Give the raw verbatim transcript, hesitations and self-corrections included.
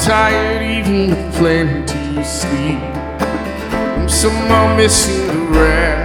tired even to plenty sleep. I'm somehow missing the rest.